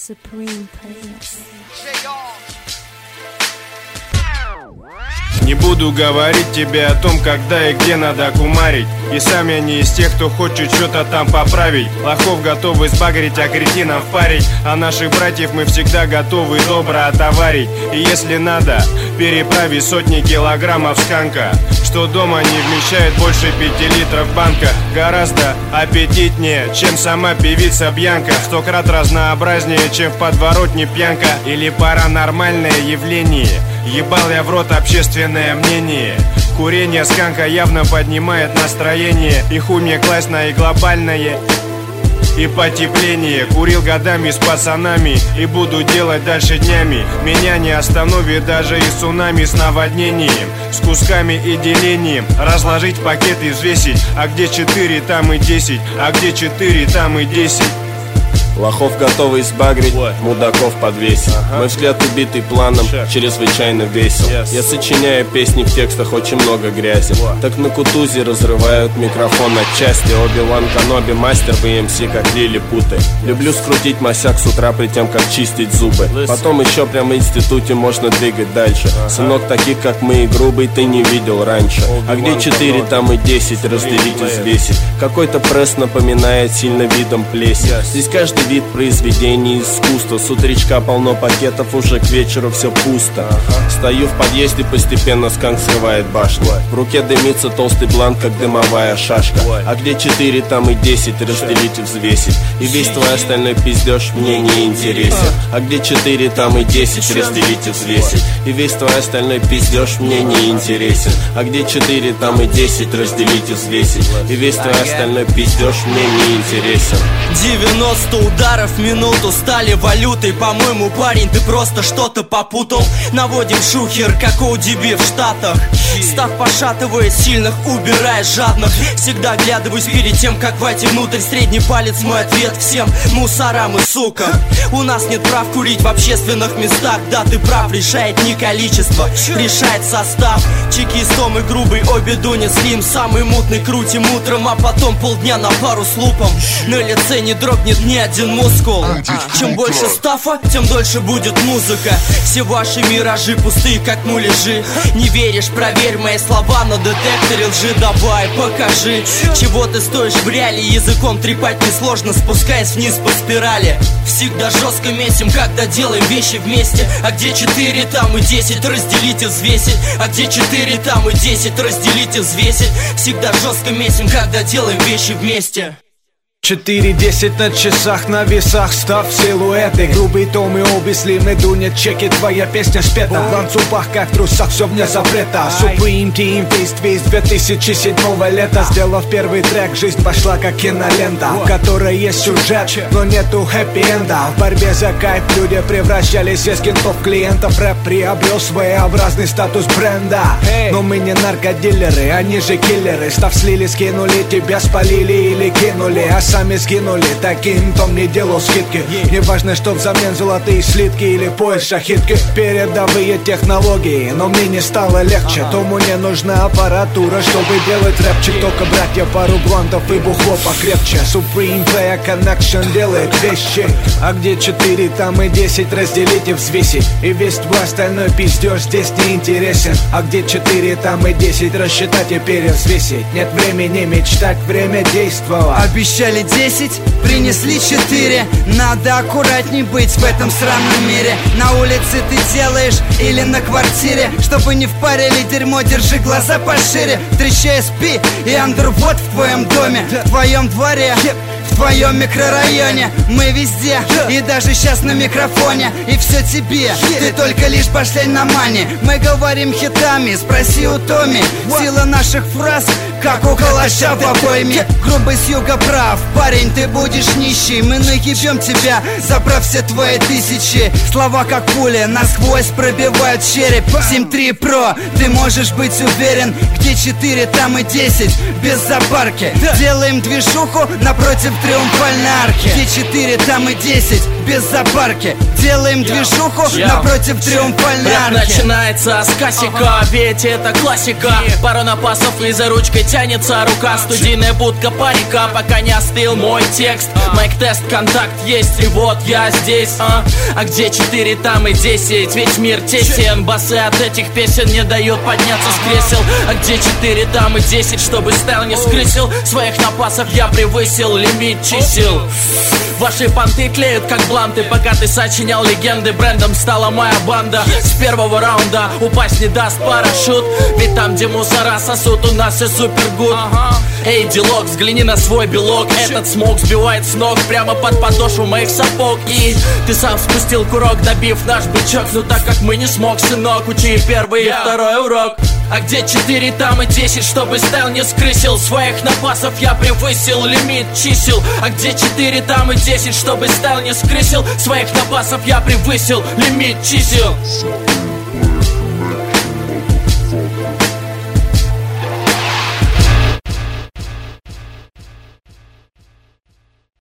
Supreme Players. Не буду говорить тебе о том, когда и где надо кумарить. И сам я не из тех, кто хочет что-то там поправить. Лохов готовы сбагрить, а кретинов впарить. А наших братьев мы всегда готовы добро отоварить. И если надо, переправи сотни килограммов сканка, что дома не вмещает больше 5 литров банка. Гораздо аппетитнее, чем сама певица Бьянка. 100 крат разнообразнее, чем в подворотне пьянка или паранормальное явление. Ебал я в рот общественное мнение. Курение сканка явно поднимает настроение. И хуй мне класть на и глобальное, и потепление. Курил годами с пацанами и буду делать дальше днями. Меня не остановит даже и цунами с наводнением, с кусками и делением. Разложить пакет и взвесить. А где 4, там и 10. А где 4, там и 10. Лохов готовы сбагрить, мудаков подвесить. Мой взгляд убитый планом, чрезвычайно весел. Я сочиняю песни, в текстах очень много грязи. Так на Кутузе разрывают микрофон от части. Оби-Ван Каноби, мастер ВМС, как лилипуты. Люблю скрутить масяк с утра, при тем как чистить зубы. Потом еще прямо в институте можно двигать дальше. Сынок, таких как мы и грубый ты не видел раньше. А где 4, там и 10, разделить и взвесить. Какой-то пресс напоминает сильно видом плесень. Здесь каждый вид произведений искусства. С утречка полно пакетов, уже к вечеру все пусто. Стою в подъезде, постепенно сканк срывает башню. В руке дымится толстый блант, как дымовая шашка. А где 4, там и 10, разделить и взвесить. И весь твой остальной пиздеж мне не интересен. А где 4, там и 10, разделить и взвесить. И весь твой остальной пиздеж мне не интересен. А где 4, там и 10, разделить и взвесить. И весь твой остальной пиздеж мне не интересен. 90 ударов в минуту стали валютой. По-моему, парень, ты просто что-то попутал. Наводим шухер, как ODB в Штатах. Став пошатываясь, сильных убирая жадных. Всегда оглядываюсь перед тем, как войти внутрь. Средний палец мой ответ всем мусорам и сукам. У нас нет прав курить в общественных местах. Да, ты прав, решает не количество, решает состав. Чекист Том и грубый, обе Дуня Слим. Самый мутный крутим утром, а потом полдня на пару с лупом. На лице не дрогнет ни один мускул. Чем больше стафа, тем дольше будет музыка. Все ваши миражи пустые, как муляжи. Не веришь, проверь мои слова на детекторе лжи. Давай, покажи, чего ты стоишь в реале. Языком трепать несложно, спускаясь вниз по спирали. Всегда жестко месим, когда делаем вещи вместе. А где 4, там и 10, разделить и взвесить. А где 4, там и 10, разделить и взвесить. Всегда жестко месим, когда делаем вещи вместе. 4:10 на часах, на весах, став силуэты. Грубый Том и Оби Слим и Дуня, чеки, твоя песня спета. В ланцюгах, как в трусах, все вне запрета. Supreme Team, Face 2007 лета. Сделав первый трек, жизнь пошла как кинолента, в которой есть сюжет, но нету хэппи-энда. В борьбе за кайф люди превращались из кентов в клиентов. Рэп приобрел своеобразный статус бренда. Но мы не наркодилеры, они же киллеры. Став слили, скинули, тебя спалили или кинули, а сами скинули, таким Том не делал скидки. Не важно, что взамен золотые слитки или пояс шахитки. Передовые технологии, но мне не стало легче. Тому не нужна аппаратура, чтобы делать рэпчик. Только братья, пару блантов и бухло покрепче. Supreme Player Connection делает вещи. А где 4, там и 10, разделить и взвесить. И весь твой остальной пиздеж здесь не интересен. А где 4, там и 10, рассчитать и перевзвесить. Нет времени мечтать, время действовать. Обещали 10, принесли 4. Надо аккуратней быть в этом сраном мире. На улице ты делаешь или на квартире? Чтобы не впарили дерьмо, держи глаза пошире. Встречай спи и андервод в твоем доме, в твоем дворе, в твоем микрорайоне. Мы везде, и даже сейчас на микрофоне. И все тебе, ты только лишь пошлянь на мане. Мы говорим хитами, спроси у Томи. Сила наших фраз, как у калаша в обойме. Грубый с юга прав, парень, ты будешь нищий. Мы наебем тебя, заправь все твои тысячи. Слова как пули, насквозь пробивают череп. 7.3 Pro, ты можешь быть уверен. Где 4, там и 10, без запарки. Делаем движуху напротив триумфальной арки. Где 4, там и 10, без запарки. Делаем движуху напротив триумфальной арки. Начинается с кассика, ведь это классика. Пару напасов и за ручкой тянется рука. Студийная будка парика, пока не остыл мой текст. Майк-тест, контакт есть, и вот я здесь. А где 4, там и 10, ведь мир тесен. Басы от этих песен не дают подняться с кресел. А где 4, там и 10, чтобы стайл не скрысил. Своих напасов я превысил лимит чисел. Ваши понты тлеют как бланты, пока ты сочинял легенды. Брендом стала моя банда. С первого раунда упасть не даст парашют, ведь там, где мусора сосут, у нас все супергуд. Эй, делок, взгляни на свой белок. Этот смог сбивает с ног прямо под подошву моих сапог. И ты сам спустил курок, добив наш бычок. Ну так как мы не смог, сынок, учи первый и второй урок. А где 4, там и 10, чтобы стайл не скрысил. Своих напасов я превысил лимит чисел. А где 4, там и 10, чтобы стайл не скрысил. Своих напасов я превысил лимит чисел.